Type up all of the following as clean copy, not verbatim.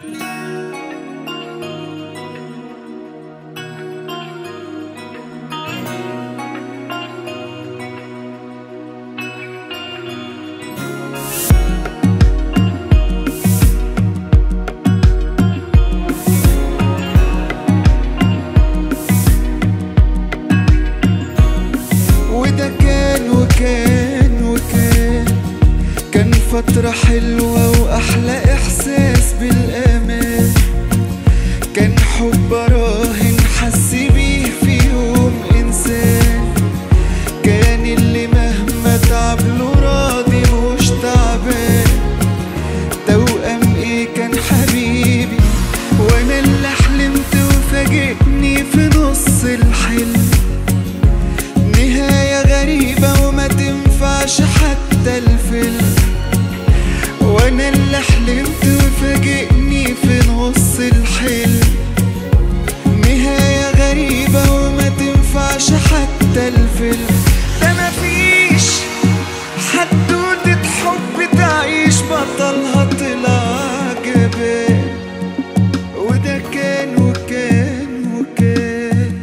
كان فترة حلوة وأحلى إحساس بالأمان. كان حب راهن حس بيه في يوم إنسان. كان اللي مهما تعب له راضي مش تعبان. توأم إيه كان حبيبي وأنا اللي حلمت وفاجئني في نص الحلم. نهاية غريبة وما تنفعش حتى الفيلم. وانا اللي حلمت وفاجئني في نص الحلم. نهاية غريبة وما تنفعش حتى الفيلم. ده مفيش حدوتة حب تعيش بطلها طلع جبان. وده كان وكان وكان.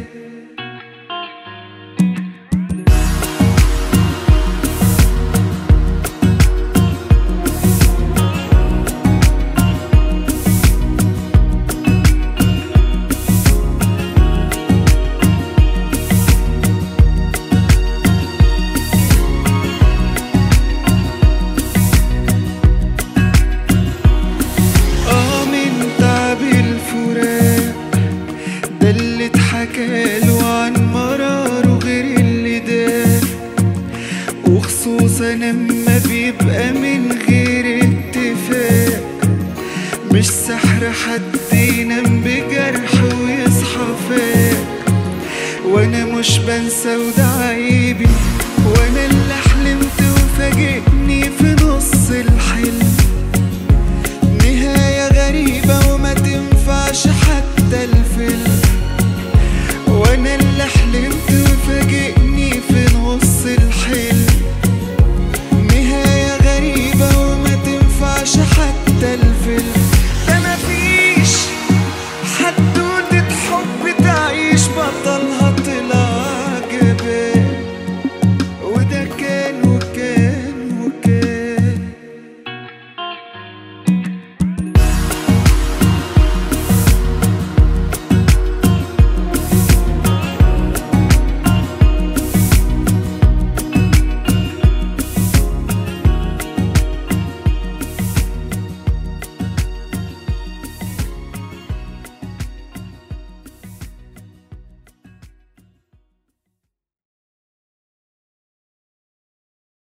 ده اللي اتحكاله عن مراره غير اللي دار. وخصوصا لما بيبقى من غير اتفاق. مش سحر حد ينام بجرح ويصحى فاق. وانا مش بنسى وده عيبي. وانا اللي حلمت وفاجئني في نص الحلم.